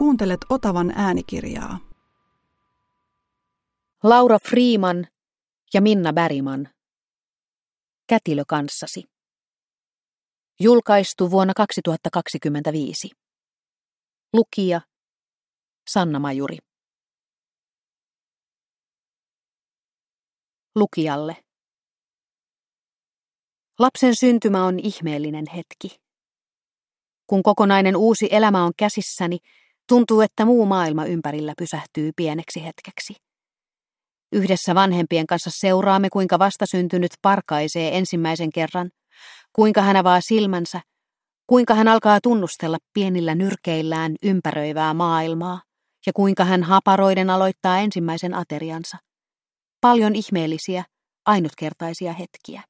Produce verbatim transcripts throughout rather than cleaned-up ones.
Kuuntelet Otavan äänikirjaa. Laura Freeman ja Minna Bergman. Kätilö kanssasi. Julkaistu vuonna kaksituhattakaksikymmentäviisi. Lukija Sanna Majuri. Lukijalle. Lapsen syntymä on ihmeellinen hetki. Kun kokonainen uusi elämä on käsissäni, tuntuu, että muu maailma ympärillä pysähtyy pieneksi hetkeksi. Yhdessä vanhempien kanssa seuraamme, kuinka vastasyntynyt parkaisee ensimmäisen kerran, kuinka hän avaa silmänsä, kuinka hän alkaa tunnustella pienillä nyrkeillään ympäröivää maailmaa ja kuinka hän haparoiden aloittaa ensimmäisen ateriansa. Paljon ihmeellisiä, ainutkertaisia hetkiä.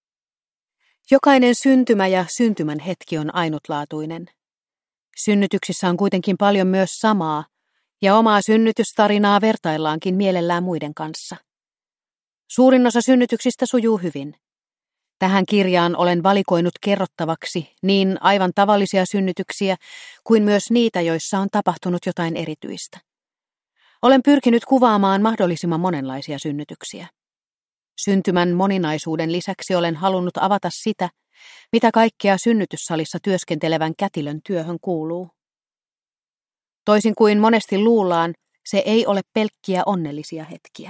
Jokainen syntymä ja syntymän hetki on ainutlaatuinen. Synnytyksissä on kuitenkin paljon myös samaa, ja omaa synnytystarinaa vertaillaankin mielellään muiden kanssa. Suurin osa synnytyksistä sujuu hyvin. Tähän kirjaan olen valikoinut kerrottavaksi niin aivan tavallisia synnytyksiä kuin myös niitä, joissa on tapahtunut jotain erityistä. Olen pyrkinyt kuvaamaan mahdollisimman monenlaisia synnytyksiä. Syntymän moninaisuuden lisäksi olen halunnut avata sitä, mitä kaikkea synnytyssalissa työskentelevän kätilön työhön kuuluu. Toisin kuin monesti luullaan, se ei ole pelkkiä onnellisia hetkiä.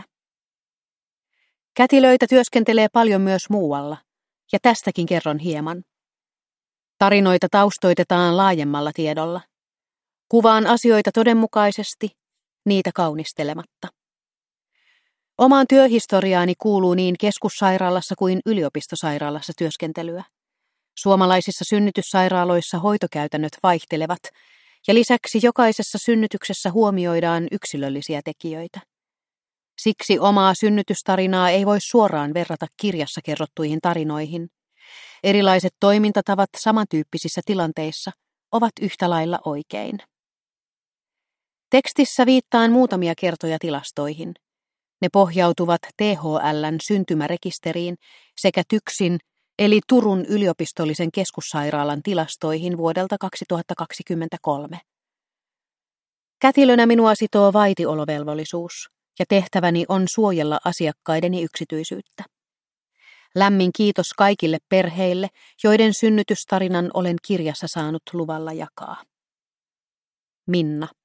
Kätilöitä työskentelee paljon myös muualla, ja tästäkin kerron hieman. Tarinoita taustoitetaan laajemmalla tiedolla. Kuvaan asioita todenmukaisesti, niitä kaunistelematta. Omaan työhistoriaani kuuluu niin keskussairaalassa kuin yliopistosairaalassa työskentelyä. Suomalaisissa synnytyssairaaloissa hoitokäytännöt vaihtelevat, ja lisäksi jokaisessa synnytyksessä huomioidaan yksilöllisiä tekijöitä. Siksi omaa synnytystarinaa ei voi suoraan verrata kirjassa kerrottuihin tarinoihin. Erilaiset toimintatavat samantyyppisissä tilanteissa ovat yhtä lailla oikein. Tekstissä viittaan muutamia kertoja tilastoihin. Ne pohjautuvat T H L:n syntymärekisteriin sekä TYKSin eli Turun yliopistollisen keskussairaalan tilastoihin vuodelta kaksituhattakaksikymmentäkolme. Kätilönä minua sitoo vaitiolovelvollisuus ja tehtäväni on suojella asiakkaideni yksityisyyttä. Lämmin kiitos kaikille perheille, joiden synnytystarinan olen kirjassa saanut luvalla jakaa. Minna.